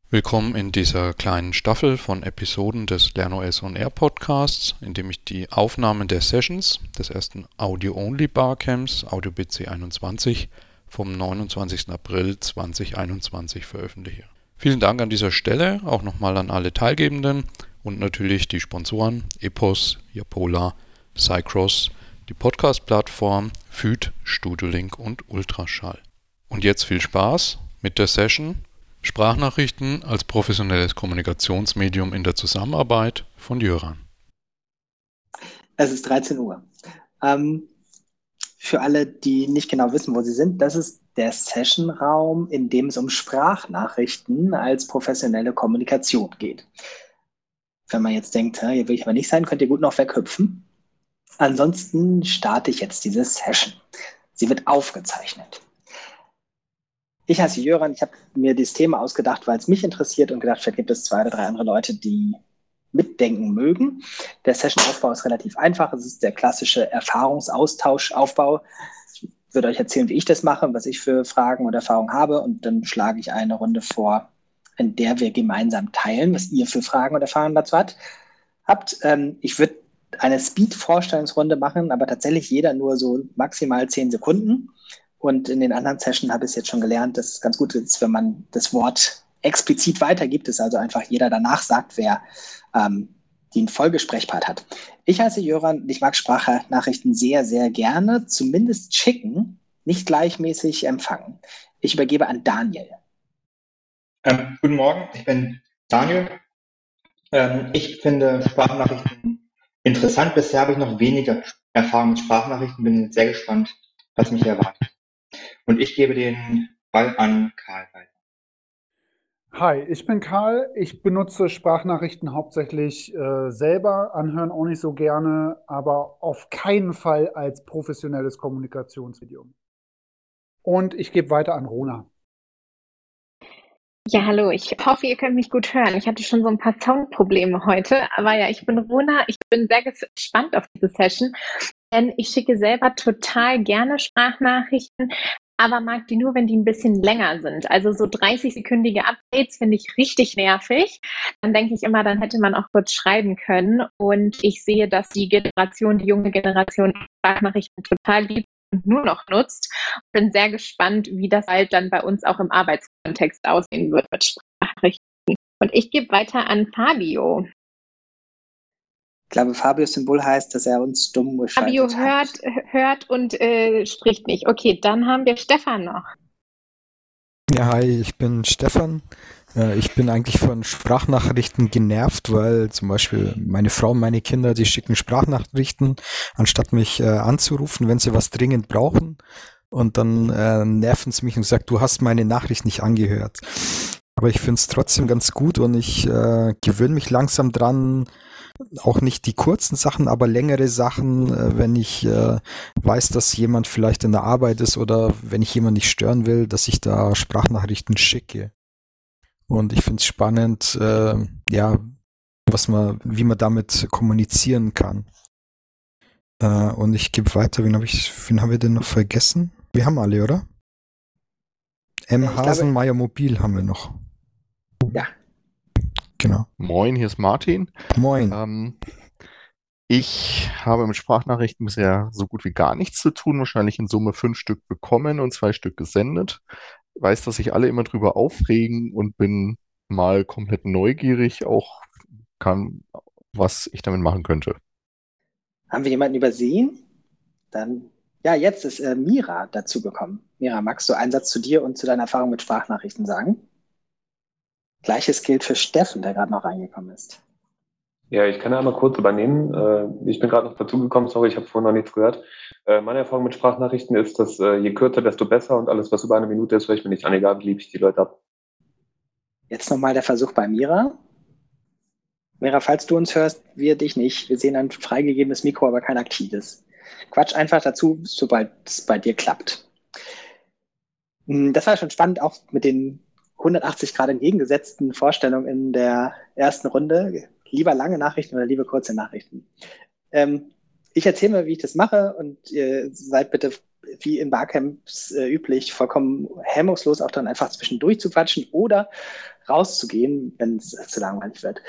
Willkommen in dieser kleinen Staffel von Episoden des LernOS On Air Podcasts, in dem ich die Aufnahmen der Sessions des ersten Audio-Only Barcamps AudioBC 21 vom 29. April 2021 veröffentliche. Vielen Dank an dieser Stelle auch nochmal an alle Teilgebenden und natürlich die Sponsoren Epos, Japola, Cycross, die Podcast-Plattform, FÜD, StudioLink und Ultraschall. Und jetzt viel Spaß mit der Session Sprachnachrichten als professionelles Kommunikationsmedium in der Zusammenarbeit von Jöran. Es ist 13 Uhr. Für alle, die nicht genau wissen, wo sie sind, das ist der Sessionraum, in dem es um Sprachnachrichten als professionelle Kommunikation geht. Wenn man jetzt denkt, hier will ich aber nicht sein, könnt ihr gut noch weghüpfen. Ansonsten starte ich jetzt diese Session. Sie wird aufgezeichnet. Ich heiße Jöran, ich habe mir dieses Thema ausgedacht, weil es mich interessiert und gedacht, vielleicht gibt es 2 oder 3 andere Leute, die mitdenken mögen. Der Session-Aufbau ist relativ einfach. Es ist der klassische Erfahrungsaustausch-Aufbau. Ich würde euch erzählen, wie ich das mache, was ich für Fragen und Erfahrungen habe, und dann schlage ich eine Runde vor, in der wir gemeinsam teilen, was ihr für Fragen und Erfahrungen dazu habt. Ich würde eine Speed-Vorstellungsrunde machen, aber tatsächlich jeder nur so maximal 10 Sekunden. Und in den anderen Sessions habe ich es jetzt schon gelernt, dass es ganz gut ist, wenn man das Wort explizit weitergibt, dass also einfach jeder danach sagt, wer den Folgesprechpart hat. Ich heiße Jöran und ich mag Sprachnachrichten sehr, sehr gerne, zumindest schicken, nicht gleichmäßig empfangen. Ich übergebe an Daniel. Guten Morgen, ich bin Daniel. Ich finde Sprachnachrichten interessant. Bisher habe ich noch weniger Erfahrung mit Sprachnachrichten, bin sehr gespannt, was mich erwartet. Und ich gebe den Ball an Karl weiter. Hi, ich bin Karl. Ich benutze Sprachnachrichten hauptsächlich selber, anhören auch nicht so gerne, aber auf keinen Fall als professionelles Kommunikationsmedium. Und ich gebe weiter an Rona. Ja, hallo, ich hoffe, ihr könnt mich gut hören. Ich hatte schon so ein paar Soundprobleme heute, aber ja, ich bin Rona. Ich bin sehr gespannt auf diese Session, denn ich schicke selber total gerne Sprachnachrichten, aber mag die nur, wenn die ein bisschen länger sind. Also so 30-sekündige Updates finde ich richtig nervig. Dann denke ich immer, dann hätte man auch kurz schreiben können. Und ich sehe, dass die junge Generation Sprachnachrichten total liebt und nur noch nutzt. Bin sehr gespannt, wie das halt dann bei uns auch im Arbeitskontext aussehen wird mit Sprachnachrichten. Und ich gebe weiter an Fabio. Ich glaube, Fabios Symbol heißt, dass er uns dumm geschaltet Fabio hat. hört und spricht nicht. Okay, dann haben wir Stefan noch. Ja, hi, ich bin Stefan. Ich bin eigentlich von Sprachnachrichten genervt, weil zum Beispiel meine Frau und meine Kinder, die schicken Sprachnachrichten, anstatt mich anzurufen, wenn sie was dringend brauchen. Und dann nerven sie mich und sagen, du hast meine Nachricht nicht angehört. Aber ich finde es trotzdem ganz gut und ich gewöhne mich langsam dran, auch nicht die kurzen Sachen, aber längere Sachen, wenn ich weiß, dass jemand vielleicht in der Arbeit ist oder wenn ich jemanden nicht stören will, dass ich da Sprachnachrichten schicke. Und ich finde es spannend, ja, wie man damit kommunizieren kann. Und ich gebe weiter, wen haben wir denn noch vergessen? Wir haben alle, oder? Hasenmeier Mobil haben wir noch. Ja. Genau. Moin, hier ist Martin. Moin. Ich habe mit Sprachnachrichten bisher so gut wie gar nichts zu tun, wahrscheinlich in Summe 5 Stück bekommen und 2 Stück gesendet. Weiß, dass sich alle immer drüber aufregen und bin mal komplett neugierig, auch was ich damit machen könnte. Haben wir jemanden übersehen? Dann, ja, jetzt ist Mira dazugekommen. Mira, magst du einen Satz zu dir und zu deiner Erfahrung mit Sprachnachrichten sagen? Gleiches gilt für Steffen, der gerade noch reingekommen ist. Ja, ich kann ja einmal kurz übernehmen. Ich bin gerade noch dazugekommen, sorry, ich habe vorhin noch nichts gehört. Meine Erfahrung mit Sprachnachrichten ist, dass je kürzer, desto besser und alles, was über 1 Minute ist, höre ich mir nicht an, egal wie lieb ich die Leute ab. Jetzt nochmal der Versuch bei Mira. Mira, falls du uns hörst, wir dich nicht. Wir sehen ein freigegebenes Mikro, aber kein aktives. Quatsch einfach dazu, sobald es bei dir klappt. Das war schon spannend, auch mit den 180 Grad entgegengesetzten Vorstellungen in der ersten Runde. Lieber lange Nachrichten oder lieber kurze Nachrichten. Ich erzähle mal, wie ich das mache und ihr seid bitte wie in Barcamps üblich, vollkommen hemmungslos auch dann einfach zwischendurch zu quatschen oder rauszugehen, wenn es zu langweilig wird.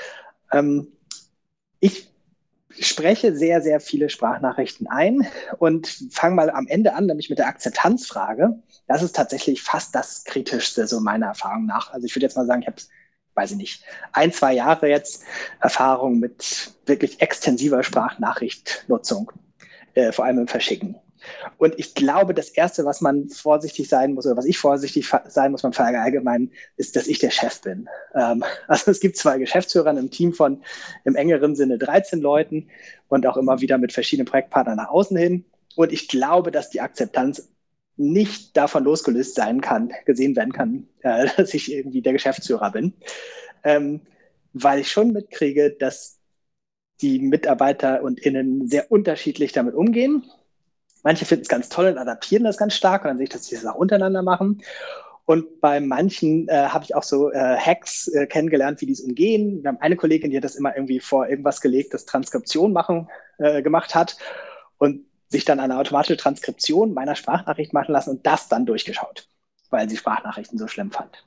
Ich spreche sehr, sehr viele Sprachnachrichten ein und fange mal am Ende an, nämlich mit der Akzeptanzfrage. Das ist tatsächlich fast das Kritischste, so meiner Erfahrung nach. Also ich würde jetzt mal sagen, ich habe, weiß ich nicht, 1-2 Jahre jetzt Erfahrung mit wirklich extensiver Sprachnachrichtnutzung, vor allem im Verschicken. Und ich glaube, das Erste, was man vorsichtig sein muss, oder was ich vorsichtig sein muss beim Verallgemeinern, ist, dass ich der Chef bin. Also es gibt 2 Geschäftsführer in einem Team von im engeren Sinne 13 Leuten und auch immer wieder mit verschiedenen Projektpartnern nach außen hin. Und ich glaube, dass die Akzeptanz nicht davon losgelöst sein kann, gesehen werden kann, dass ich irgendwie der Geschäftsführer bin. Weil ich schon mitkriege, dass die Mitarbeiter und Innen sehr unterschiedlich damit umgehen. Manche finden es ganz toll und adaptieren das ganz stark und dann sehe ich, dass sie das auch untereinander machen. Und bei manchen habe ich auch so Hacks kennengelernt, wie die es umgehen. Wir haben eine Kollegin, die hat das immer irgendwie vor irgendwas gelegt, das Transkription gemacht hat und sich dann eine automatische Transkription meiner Sprachnachricht machen lassen und das dann durchgeschaut, weil sie Sprachnachrichten so schlimm fand.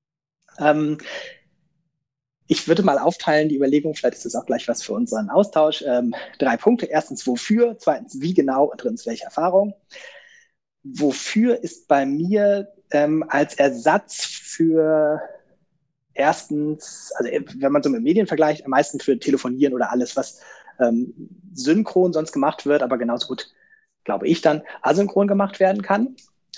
Ich würde mal aufteilen, die Überlegung, vielleicht ist das auch gleich was für unseren Austausch. 3 Punkte. Erstens, wofür? Zweitens, wie genau? Und drittens, welche Erfahrung? Wofür ist bei mir als Ersatz für erstens, also wenn man so mit Medien vergleicht, am meisten für Telefonieren oder alles, was synchron sonst gemacht wird, aber genauso gut, glaube ich, dann asynchron gemacht werden kann.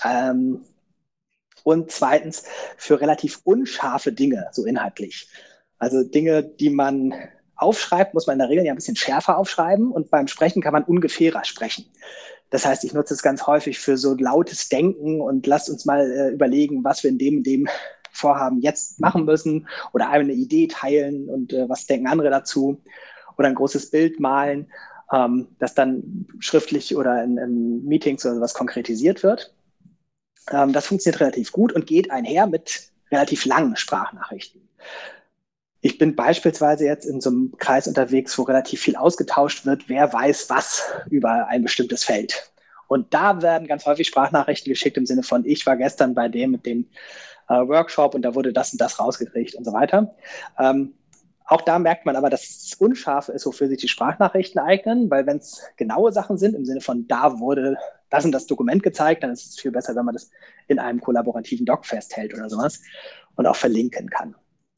Und zweitens, für relativ unscharfe Dinge, so inhaltlich. Also Dinge, die man aufschreibt, muss man in der Regel ja ein bisschen schärfer aufschreiben und beim Sprechen kann man ungefährer sprechen. Das heißt, ich nutze es ganz häufig für so lautes Denken und lasst uns mal überlegen, was wir in dem Vorhaben jetzt machen müssen oder eine Idee teilen und was denken andere dazu oder ein großes Bild malen, das dann schriftlich oder in Meetings oder sowas konkretisiert wird. Das funktioniert relativ gut und geht einher mit relativ langen Sprachnachrichten. Ich bin beispielsweise jetzt in so einem Kreis unterwegs, wo relativ viel ausgetauscht wird, wer weiß was über ein bestimmtes Feld. Und da werden ganz häufig Sprachnachrichten geschickt im Sinne von, ich war gestern bei dem mit dem Workshop und da wurde das und das rausgekriegt und so weiter. Auch da merkt man aber, dass es unscharf ist, wofür sich die Sprachnachrichten eignen, weil wenn es genaue Sachen sind, im Sinne von, da wurde das und das Dokument gezeigt, dann ist es viel besser, wenn man das in einem kollaborativen Doc festhält oder sowas und auch verlinken kann.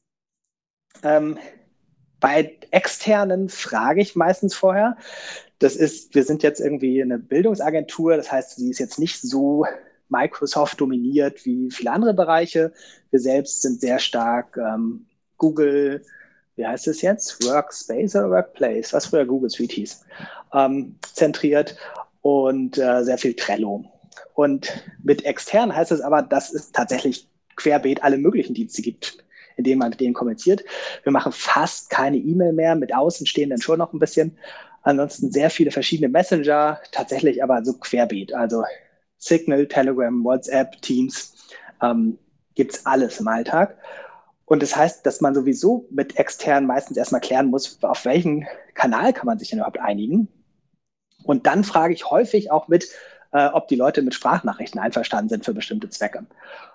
Bei externen frage ich meistens vorher. Das ist, wir sind jetzt irgendwie eine Bildungsagentur, das heißt, sie ist jetzt nicht so Microsoft dominiert wie viele andere Bereiche. Wir selbst sind sehr stark Google, wie heißt es jetzt? Workspace oder Workplace, was früher Google Suite hieß, zentriert und sehr viel Trello. Und mit extern heißt es aber, dass es tatsächlich querbeet alle möglichen Dienste gibt, in denen man mit denen kommuniziert. Wir machen fast keine E-Mail mehr, mit Außenstehenden schon noch ein bisschen. Ansonsten sehr viele verschiedene Messenger, tatsächlich aber so querbeet. Also Signal, Telegram, WhatsApp, Teams, gibt's alles im Alltag. Und das heißt, dass man sowieso mit extern meistens erstmal klären muss, auf welchen Kanal kann man sich denn überhaupt einigen. Und dann frage ich häufig auch mit, ob die Leute mit Sprachnachrichten einverstanden sind für bestimmte Zwecke.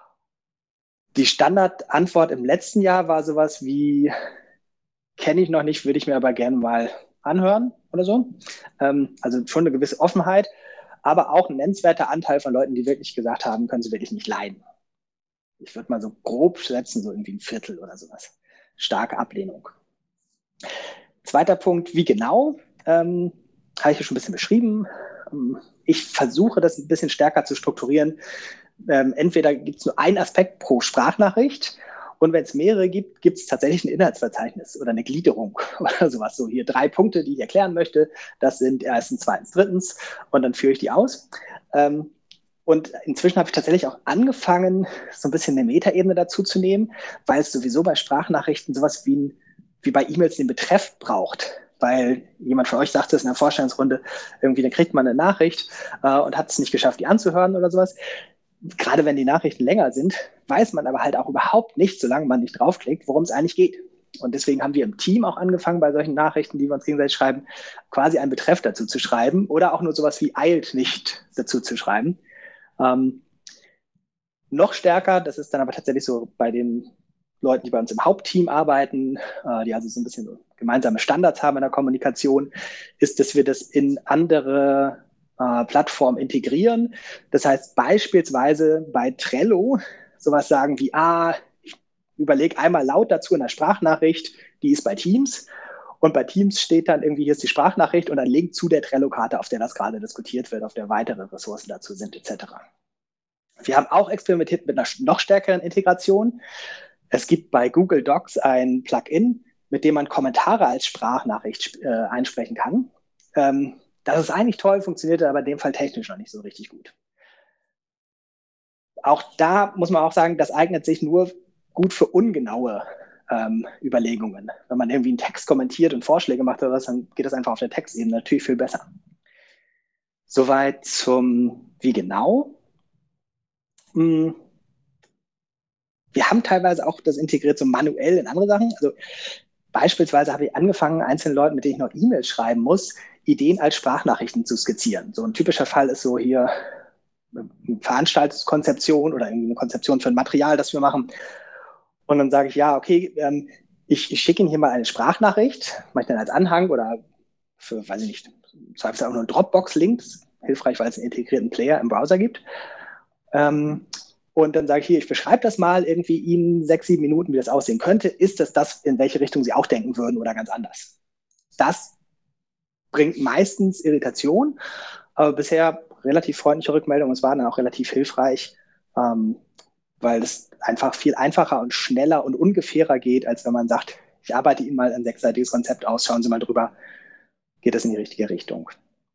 Die Standardantwort im letzten Jahr war sowas wie, kenne ich noch nicht, würde ich mir aber gerne mal anhören oder so. Also schon eine gewisse Offenheit, aber auch ein nennenswerter Anteil von Leuten, die wirklich gesagt haben, können sie wirklich nicht leiden. Ich würde mal so grob schätzen, so irgendwie 1/4 oder sowas. Starke Ablehnung. Zweiter Punkt, wie genau, habe ich ja schon ein bisschen beschrieben. Ich versuche das ein bisschen stärker zu strukturieren. Entweder gibt es nur einen Aspekt pro Sprachnachricht und wenn es mehrere gibt, gibt es tatsächlich ein Inhaltsverzeichnis oder eine Gliederung oder sowas. So hier 3 Punkte, die ich erklären möchte. Das sind erstens, zweitens, drittens und dann führe ich die aus. Und inzwischen habe ich tatsächlich auch angefangen, so ein bisschen eine Metaebene dazu zu nehmen, weil es sowieso bei Sprachnachrichten sowas wie bei E-Mails den Betreff braucht. Weil jemand von euch sagte es in der Vorstellungsrunde, irgendwie, dann kriegt man eine Nachricht und hat es nicht geschafft, die anzuhören oder sowas. Gerade wenn die Nachrichten länger sind, weiß man aber halt auch überhaupt nicht, solange man nicht draufklickt, worum es eigentlich geht. Und deswegen haben wir im Team auch angefangen, bei solchen Nachrichten, die wir uns gegenseitig schreiben, quasi einen Betreff dazu zu schreiben oder auch nur sowas wie eilt nicht dazu zu schreiben, Noch stärker, das ist dann aber tatsächlich so bei den Leuten, die bei uns im Hauptteam arbeiten, die also so ein bisschen so gemeinsame Standards haben in der Kommunikation, ist, dass wir das in andere Plattformen integrieren. Das heißt beispielsweise bei Trello sowas sagen wie, ich überlege einmal laut dazu in der Sprachnachricht, die ist bei Teams. Und bei Teams steht dann irgendwie, hier ist die Sprachnachricht und ein Link zu der Trello-Karte, auf der das gerade diskutiert wird, auf der weitere Ressourcen dazu sind, etc. Wir haben auch experimentiert mit einer noch stärkeren Integration. Es gibt bei Google Docs ein Plugin, mit dem man Kommentare als Sprachnachricht einsprechen kann. Das ist eigentlich toll, funktioniert aber in dem Fall technisch noch nicht so richtig gut. Auch da muss man auch sagen, das eignet sich nur gut für ungenaue Überlegungen. Wenn man irgendwie einen Text kommentiert und Vorschläge macht oder was, dann geht das einfach auf der Textebene natürlich viel besser. Soweit zum wie genau. Wir haben teilweise auch das integriert so manuell in andere Sachen. Also beispielsweise habe ich angefangen, einzelnen Leuten, mit denen ich noch E-Mails schreiben muss, Ideen als Sprachnachrichten zu skizzieren. So ein typischer Fall ist so hier eine Veranstaltungskonzeption oder irgendwie eine Konzeption für ein Material, das wir machen. Und dann sage ich, ja, okay, ich schicke Ihnen hier mal eine Sprachnachricht, mache ich dann als Anhang oder für, weiß ich nicht, zweifellos auch nur einen Dropbox-Link, hilfreich, weil es einen integrierten Player im Browser gibt. Und dann sage ich hier, ich beschreibe das mal irgendwie Ihnen 6-7 Minuten, wie das aussehen könnte. Ist das, in welche Richtung Sie auch denken würden oder ganz anders? Das bringt meistens Irritation, aber bisher relativ freundliche Rückmeldungen. Es war dann auch relativ hilfreich, weil es einfach viel einfacher und schneller und ungefährer geht, als wenn man sagt, ich arbeite Ihnen mal ein 6-seitiges Konzept aus, schauen Sie mal drüber, geht das in die richtige Richtung.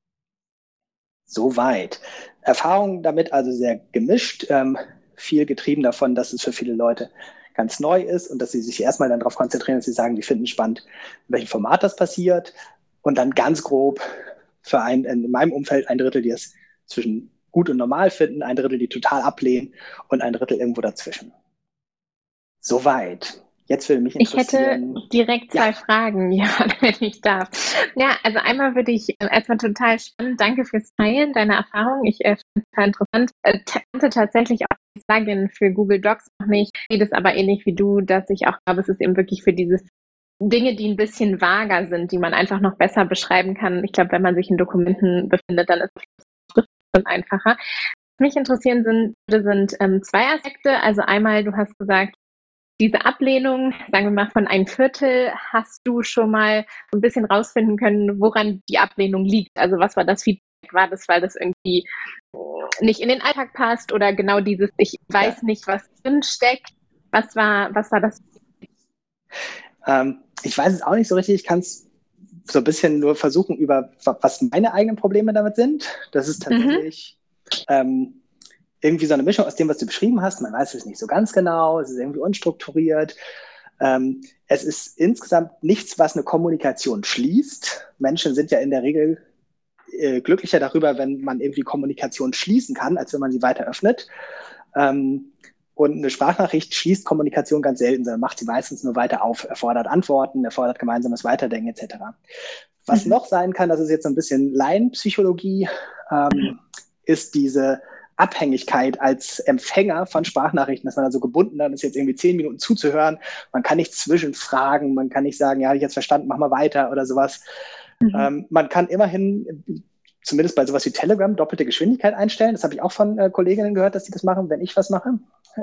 Soweit. Erfahrungen damit also sehr gemischt, viel getrieben davon, dass es für viele Leute ganz neu ist und dass sie sich erstmal dann darauf konzentrieren, dass sie sagen, die finden spannend, in welchem Format das passiert und dann ganz grob für in meinem Umfeld 1/3, die es zwischen gut und normal finden, 1/3, die total ablehnen und 1/3 irgendwo dazwischen. Soweit. Jetzt würde mich interessieren. Ich hätte direkt 2 Fragen, ja, wenn ich darf. Ja, also einmal würde ich erstmal total spannend, danke fürs Teilen deiner Erfahrung. Ich finde es total interessant. Kannte tatsächlich auch die Plugin für Google Docs noch nicht. Sehe das aber ähnlich wie du, dass ich auch glaube, es ist eben wirklich für dieses Dinge, die ein bisschen vager sind, die man einfach noch besser beschreiben kann. Ich glaube, wenn man sich in Dokumenten befindet, dann ist es schon einfacher. Was mich interessieren sind 2 Aspekte. Also einmal, du hast gesagt, diese Ablehnung, sagen wir mal von 1/4, hast du schon mal ein bisschen rausfinden können, woran die Ablehnung liegt? Also was war das Feedback? War das, weil das irgendwie nicht in den Alltag passt oder genau dieses, ich weiß nicht, was drin steckt? Was war das? Ich weiß es auch nicht so richtig. Ich kann es so ein bisschen nur versuchen, über was meine eigenen Probleme damit sind. Das ist tatsächlich irgendwie so eine Mischung aus dem, was du beschrieben hast. Man weiß es nicht so ganz genau, es ist irgendwie unstrukturiert. Es ist insgesamt nichts, was eine Kommunikation schließt. Menschen sind ja in der Regel glücklicher darüber, wenn man irgendwie Kommunikation schließen kann, als wenn man sie weiter öffnet. Und eine Sprachnachricht schließt Kommunikation ganz selten, sondern macht sie meistens nur weiter auf, erfordert Antworten, erfordert gemeinsames Weiterdenken etc. Was noch sein kann, das ist jetzt so ein bisschen Laienpsychologie, ist diese Abhängigkeit als Empfänger von Sprachnachrichten, dass man also gebunden dann ist, jetzt irgendwie 10 Minuten zuzuhören. Man kann nicht zwischenfragen, man kann nicht sagen, ja, habe ich jetzt verstanden, mach mal weiter oder sowas. Man kann immerhin, zumindest bei sowas wie Telegram, doppelte Geschwindigkeit einstellen. Das habe ich auch von Kolleginnen gehört, dass sie das machen, wenn ich was mache.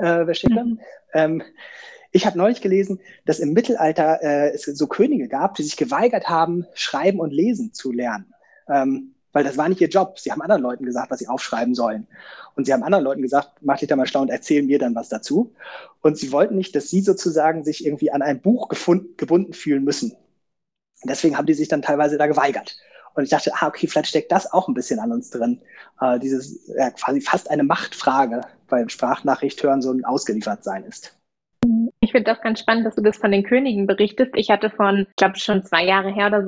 Ich habe neulich gelesen, dass im Mittelalter es so Könige gab, die sich geweigert haben, Schreiben und Lesen zu lernen. Weil das war nicht ihr Job. Sie haben anderen Leuten gesagt, was sie aufschreiben sollen. Und sie haben anderen Leuten gesagt, mach dich da mal schlau und erzähl mir dann was dazu. Und sie wollten nicht, dass sie sozusagen sich irgendwie an ein Buch gebunden fühlen müssen. Und deswegen haben die sich dann teilweise da geweigert. Und ich dachte, okay, vielleicht steckt das auch ein bisschen an uns drin. Dieses quasi fast eine Machtfrage, weil Sprachnachricht hören so ein Ausgeliefertsein ist. Ich finde das ganz spannend, dass du das von den Königen berichtest. Ich hatte ich glaube schon 2 Jahre her oder so, ein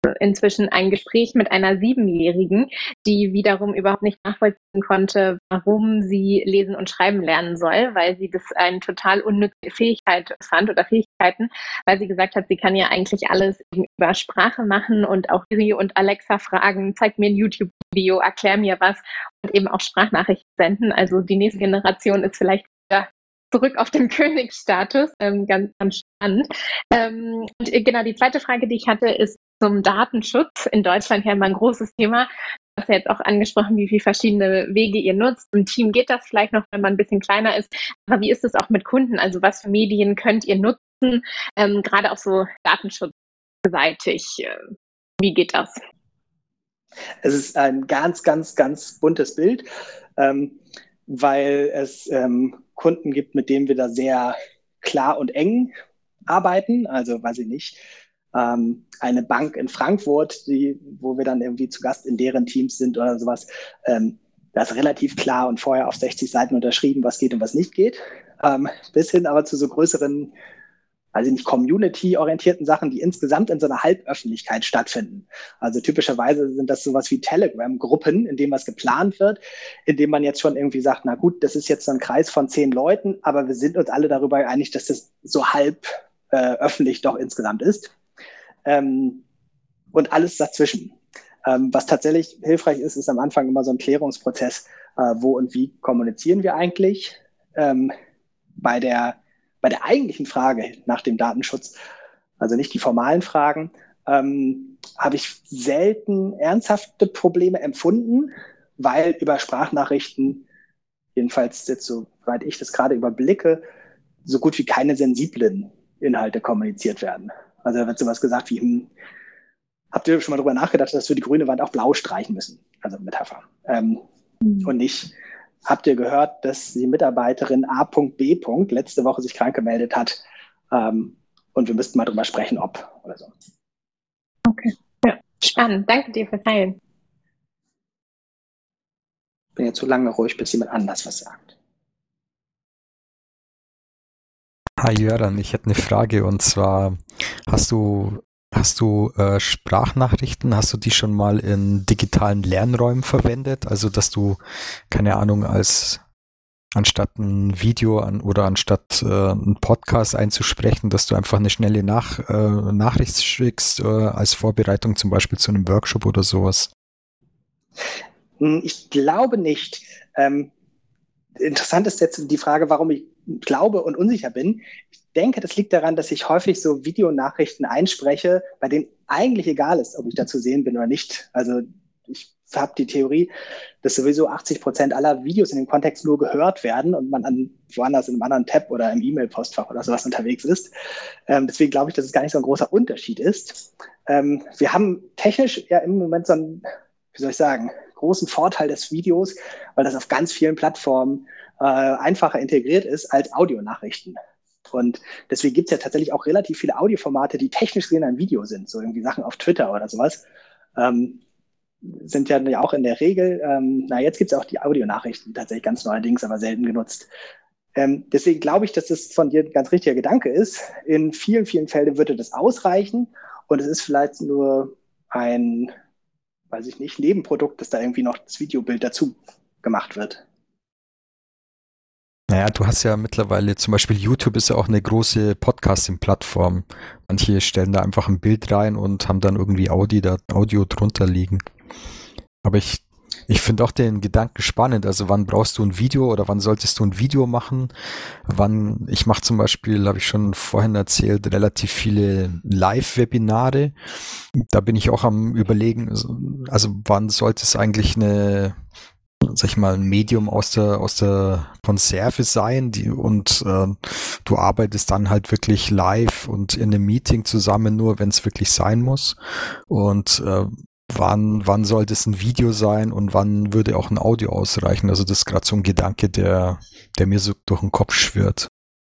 inzwischen ein Gespräch mit einer 7-Jährigen, die wiederum überhaupt nicht nachvollziehen konnte, warum sie lesen und schreiben lernen soll, weil sie das eine total unnütze Fähigkeit fand oder Fähigkeiten, weil sie gesagt hat, sie kann ja eigentlich alles über Sprache machen und auch Siri und Alexa fragen, zeig mir ein YouTube-Video, erklär mir was und eben auch Sprachnachrichten senden. Also die nächste Generation ist vielleicht wieder zurück auf den Königsstatus, ganz, ganz spannend. Und genau, die zweite Frage, die ich hatte, ist zum Datenschutz. In Deutschland ja immer ein großes Thema. Du hast ja jetzt auch angesprochen, wie viele verschiedene Wege ihr nutzt. Im Team geht das vielleicht noch, wenn man ein bisschen kleiner ist. Aber wie ist es auch mit Kunden? Also was für Medien könnt ihr nutzen? Gerade auch so datenschutzseitig. Wie geht das? Es ist ein ganz, ganz, ganz buntes Bild, weil es Kunden gibt, mit denen wir da sehr klar und eng arbeiten. Also, weiß ich nicht, eine Bank in Frankfurt, wo wir dann irgendwie zu Gast in deren Teams sind oder sowas. Das ist relativ klar und vorher auf 60 Seiten unterschrieben, was geht und was nicht geht. Bis hin aber zu so größeren, also nicht community-orientierten Sachen, die insgesamt in so einer Halböffentlichkeit stattfinden. Also typischerweise sind das sowas wie Telegram-Gruppen, in denen was geplant wird, in dem man jetzt schon irgendwie sagt, na gut, das ist jetzt so ein Kreis von 10 Leuten, aber wir sind uns alle darüber einig, dass das so halb öffentlich doch insgesamt ist. Und alles dazwischen. Was tatsächlich hilfreich ist, ist am Anfang immer so ein Klärungsprozess, wo und wie kommunizieren wir eigentlich. Bei der eigentlichen Frage nach dem Datenschutz, also nicht die formalen Fragen, habe ich selten ernsthafte Probleme empfunden, weil über Sprachnachrichten, jedenfalls jetzt soweit ich das gerade überblicke, so gut wie keine sensiblen Inhalte kommuniziert werden. Also da wird sowas gesagt wie, habt ihr schon mal drüber nachgedacht, dass wir die grüne Wand auch blau streichen müssen? Also Metapher. Und nicht, habt ihr gehört, dass die Mitarbeiterin A.B. letzte Woche sich krank gemeldet hat und wir müssten mal drüber sprechen, ob oder so. Okay, ja, spannend. Danke dir fürs Teilen. Ich bin jetzt so lange ruhig, bis jemand anders was sagt. Hi Jöran, ich hätte eine Frage und zwar, hast du Sprachnachrichten, hast du die schon mal in digitalen Lernräumen verwendet? Also, dass du, keine Ahnung, anstatt ein Video oder anstatt einen Podcast einzusprechen, dass du einfach eine schnelle Nachricht schickst als Vorbereitung zum Beispiel zu einem Workshop oder sowas? Ich glaube nicht. Interessant ist jetzt die Frage, warum ich glaube und unsicher bin. Ich denke, das liegt daran, dass ich häufig so Videonachrichten einspreche, bei denen eigentlich egal ist, ob ich da zu sehen bin oder nicht. Also ich habe die Theorie, dass sowieso 80% aller Videos in dem Kontext nur gehört werden und man woanders in einem anderen Tab oder im E-Mail-Postfach oder sowas unterwegs ist. Deswegen glaube ich, dass es gar nicht so ein großer Unterschied ist. Wir haben technisch ja im Moment so einen, wie soll ich sagen, großen Vorteil des Videos, weil das auf ganz vielen Plattformen einfacher integriert ist als Audionachrichten. Und deswegen gibt es ja tatsächlich auch relativ viele Audioformate, die technisch gesehen ein Video sind, so irgendwie Sachen auf Twitter oder sowas. Sind ja auch in der Regel, jetzt gibt es auch die Audionachrichten, tatsächlich ganz neuerdings, aber selten genutzt. Deswegen glaube ich, dass das von dir ein ganz richtiger Gedanke ist. In vielen, vielen Fällen würde das ausreichen und es ist vielleicht nur ein, weiß ich nicht, Nebenprodukt, dass da irgendwie noch das Videobild dazu gemacht wird. Naja, du hast ja mittlerweile, zum Beispiel YouTube ist ja auch eine große Podcasting-Plattform. Manche stellen da einfach ein Bild rein und haben dann irgendwie Audio drunter liegen. Aber ich finde auch den Gedanken spannend. Also wann brauchst du ein Video oder wann solltest du ein Video machen? Ich mache zum Beispiel, habe ich schon vorhin erzählt, relativ viele Live-Webinare. Da bin ich auch am Überlegen, also wann sollte es eigentlich ein Medium aus der Konserve sein, du arbeitest dann halt wirklich live und in einem Meeting zusammen, nur wenn es wirklich sein muss. Und wann sollte es ein Video sein und wann würde auch ein Audio ausreichen? Also das ist gerade so ein Gedanke, der mir so durch den Kopf schwirrt.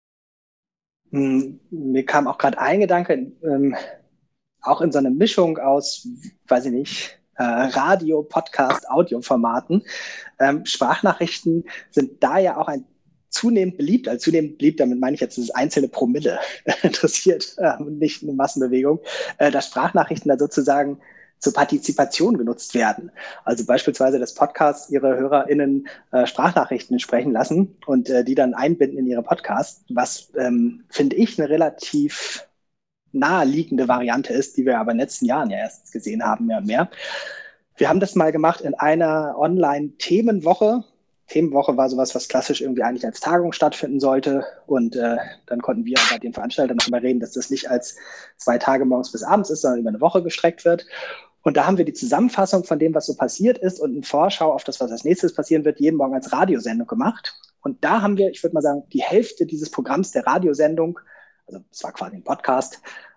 Mir kam auch gerade ein Gedanke, auch in so einer Mischung aus, weiß ich nicht, Radio, Podcast, Audioformaten. Sprachnachrichten sind da ja auch ein zunehmend beliebt. Also zunehmend beliebt, damit meine ich jetzt, dass es einzelne Promille interessiert und nicht eine Massenbewegung, dass Sprachnachrichten da sozusagen zur Partizipation genutzt werden. Also beispielsweise, dass Podcasts ihre HörerInnen Sprachnachrichten sprechen lassen und die dann einbinden in ihre Podcasts, was, finde ich, eine relativ naheliegende Variante ist, die wir aber in den letzten Jahren ja erst gesehen haben, mehr und mehr. Wir haben das mal gemacht in einer Online-Themenwoche. Themenwoche war sowas, was klassisch irgendwie eigentlich als Tagung stattfinden sollte. Und dann konnten wir aber den Veranstaltern darüber reden, dass das nicht als 2 Tage morgens bis abends ist, sondern über eine Woche gestreckt wird. Und da haben wir die Zusammenfassung von dem, was so passiert ist und eine Vorschau auf das, was als nächstes passieren wird, jeden Morgen als Radiosendung gemacht. Und da haben wir, ich würde mal sagen, die Hälfte dieses Programms der Radiosendung, also es war quasi ein Podcast,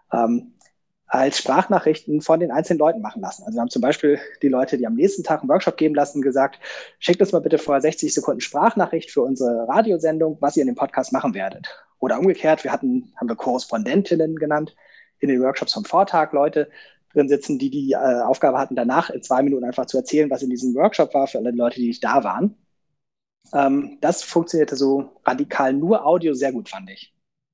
als Sprachnachrichten von den einzelnen Leuten machen lassen. Also wir haben zum Beispiel die Leute, die am nächsten Tag einen Workshop geben lassen, gesagt, schickt uns mal bitte vorher 60 Sekunden Sprachnachricht für unsere Radiosendung, was ihr in dem Podcast machen werdet. Oder umgekehrt, haben wir Korrespondentinnen genannt, in den Workshops vom Vortag Leute drin sitzen, die Aufgabe hatten, danach in 2 Minuten einfach zu erzählen, was in diesem Workshop war für alle Leute, die nicht da waren. Das funktionierte so radikal nur Audio sehr gut, fand ich.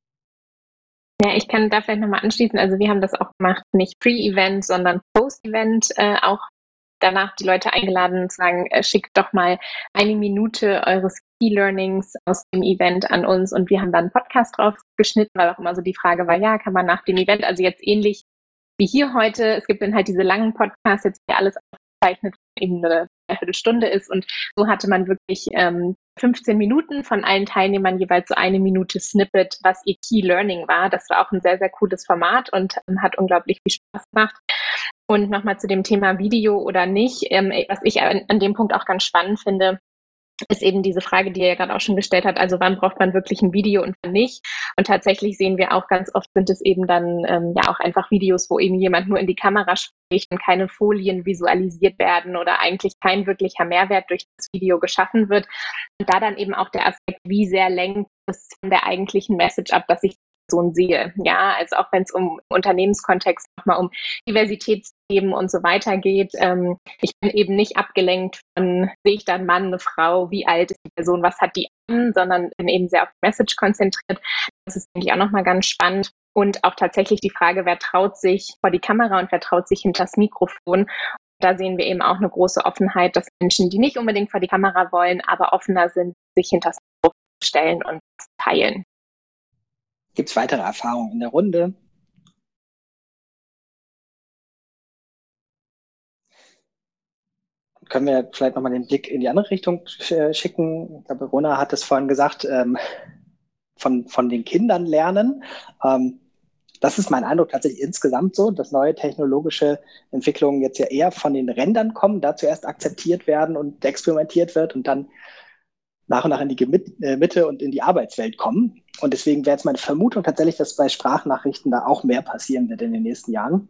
Ja, ich kann da vielleicht nochmal anschließen. Also wir haben das auch gemacht, nicht Pre-Event, sondern Post-Event. Auch danach die Leute eingeladen und sagen, schickt doch mal 1 Minute eures Key-Learnings aus dem Event an uns. Und wir haben dann einen Podcast drauf geschnitten, weil auch immer so die Frage war, ja, kann man nach dem Event, also jetzt ähnlich wie hier heute, es gibt dann halt diese langen Podcasts, jetzt hier alles aufgezeichnet, eben eine Viertelstunde ist. Und so hatte man wirklich 15 Minuten von allen Teilnehmern jeweils so 1 Minute Snippet, was ihr Key Learning war. Das war auch ein sehr, sehr cooles Format und hat unglaublich viel Spaß gemacht. Und nochmal zu dem Thema Video oder nicht, was ich an dem Punkt auch ganz spannend finde, ist eben diese Frage, die er ja gerade auch schon gestellt hat, also wann braucht man wirklich ein Video und wann nicht. Und tatsächlich sehen wir auch ganz oft, sind es eben dann ja auch einfach Videos, wo eben jemand nur in die Kamera spricht und keine Folien visualisiert werden oder eigentlich kein wirklicher Mehrwert durch das Video geschaffen wird. Und da dann eben auch der Aspekt, wie sehr lenkt es von der eigentlichen Message ab, dass ich die Person sehe. Ja, also auch wenn es um Unternehmenskontext nochmal um Diversitätsthemen und so weiter geht. Ich bin eben nicht abgelenkt von, sehe ich da einen Mann, eine Frau, wie alt ist die Person, was hat die an, sondern bin eben sehr auf die Message konzentriert. Das ist, denke ich, auch nochmal ganz spannend. Und auch tatsächlich die Frage, wer traut sich vor die Kamera und wer traut sich hinter das Mikrofon. Da sehen wir eben auch eine große Offenheit, dass Menschen, die nicht unbedingt vor die Kamera wollen, aber offener sind, sich hinter das Mikrofon stellen und teilen. Gibt es weitere Erfahrungen in der Runde? Können wir vielleicht nochmal den Blick in die andere Richtung schicken? Ich glaube, Rona hat es vorhin gesagt, von den Kindern lernen. Das ist mein Eindruck tatsächlich insgesamt so, dass neue technologische Entwicklungen jetzt ja eher von den Rändern kommen, da zuerst akzeptiert werden und experimentiert wird und dann nach und nach in die Mitte und in die Arbeitswelt kommen. Und deswegen wäre jetzt meine Vermutung tatsächlich, dass bei Sprachnachrichten da auch mehr passieren wird in den nächsten Jahren.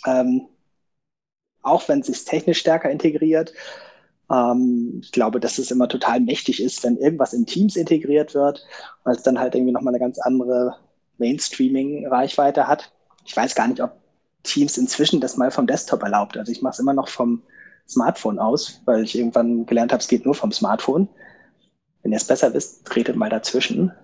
Auch wenn es sich technisch stärker integriert. Ich glaube, dass es immer total mächtig ist, wenn irgendwas in Teams integriert wird, weil es dann halt irgendwie nochmal eine ganz andere Mainstreaming-Reichweite hat. Ich weiß gar nicht, ob Teams inzwischen das mal vom Desktop erlaubt. Also ich mache es immer noch vom Smartphone aus, weil ich irgendwann gelernt habe, es geht nur vom Smartphone. Wenn ihr es besser wisst, tretet mal dazwischen.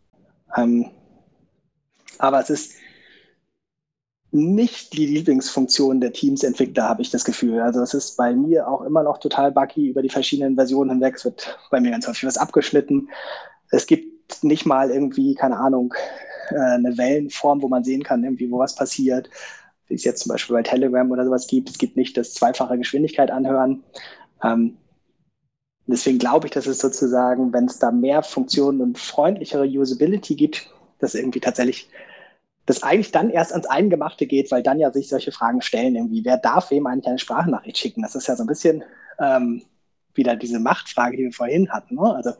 Aber es ist nicht die Lieblingsfunktion der Teams-Entwickler, habe ich das Gefühl. Also es ist bei mir auch immer noch total buggy über die verschiedenen Versionen hinweg. Es wird bei mir ganz häufig was abgeschnitten. Es gibt nicht mal irgendwie, keine Ahnung, eine Wellenform, wo man sehen kann, irgendwie, wo was passiert. Wie es jetzt zum Beispiel bei Telegram oder sowas gibt. Es gibt nicht das 2-fache Geschwindigkeit anhören. Deswegen glaube ich, dass es sozusagen, wenn es da mehr Funktionen und freundlichere Usability gibt, dass irgendwie tatsächlich das eigentlich dann erst ans Eingemachte geht, weil dann ja sich solche Fragen stellen, irgendwie, wer darf wem eigentlich eine Sprachnachricht schicken? Das ist ja so ein bisschen wieder diese Machtfrage, die wir vorhin hatten. Ne? Also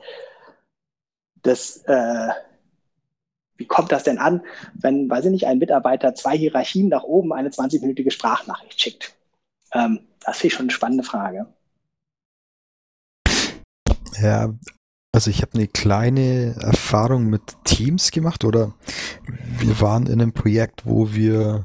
wie kommt das denn an, wenn, weiß ich nicht, ein Mitarbeiter 2 Hierarchien nach oben eine 20-minütige Sprachnachricht schickt? Das finde ich schon eine spannende Frage. Ja, also ich habe eine kleine Erfahrung mit Teams gemacht, oder wir waren in einem Projekt, wo wir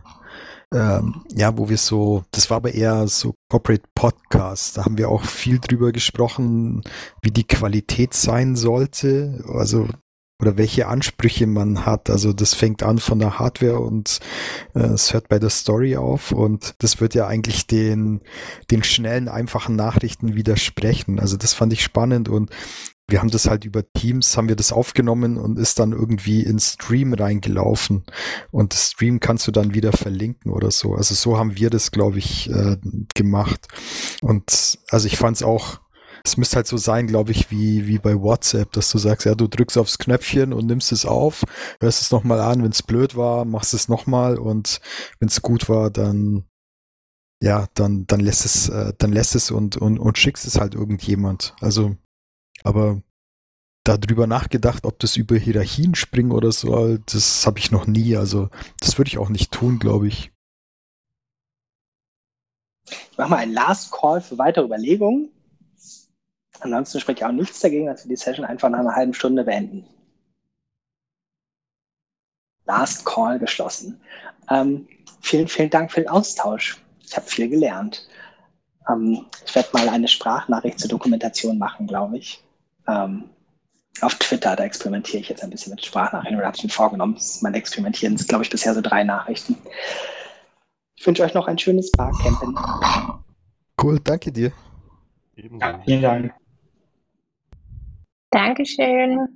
so, das war aber eher so Corporate Podcast, da haben wir auch viel drüber gesprochen, wie die Qualität sein sollte. Also oder welche Ansprüche man hat. Also das fängt an von der Hardware und es hört bei der Story auf und das wird ja eigentlich den schnellen, einfachen Nachrichten widersprechen. Also das fand ich spannend und wir haben das halt über Teams, haben wir das aufgenommen und ist dann irgendwie ins Stream reingelaufen. Und das Stream kannst du dann wieder verlinken oder so. Also so haben wir das, glaube ich, gemacht. Und also ich fand es auch, es müsste halt so sein, glaube ich, wie bei WhatsApp, dass du sagst, ja, du drückst aufs Knöpfchen und nimmst es auf, hörst es nochmal an, wenn es blöd war, machst es nochmal und wenn es gut war, dann ja, dann lässt es und schickst es halt irgendjemand. Also aber darüber nachgedacht, ob das über Hierarchien springen oder so, das habe ich noch nie. Also das würde ich auch nicht tun, glaube ich. Ich mache mal einen Last Call für weitere Überlegungen. Ansonsten spricht ja auch nichts dagegen, dass wir die Session einfach nach einer halben Stunde beenden. Last Call geschlossen. Vielen, vielen Dank für den Austausch. Ich habe viel gelernt. Ich werde mal eine Sprachnachricht zur Dokumentation machen, glaube ich. Auf Twitter, da experimentiere ich jetzt ein bisschen mit Sprachnachrichten oder habe es mir vorgenommen. Mein Experimentieren ist, glaube ich, bisher so 3 Nachrichten. Ich wünsche euch noch ein schönes Barcampen. Cool, danke dir. Ja, vielen Dank. Dankeschön.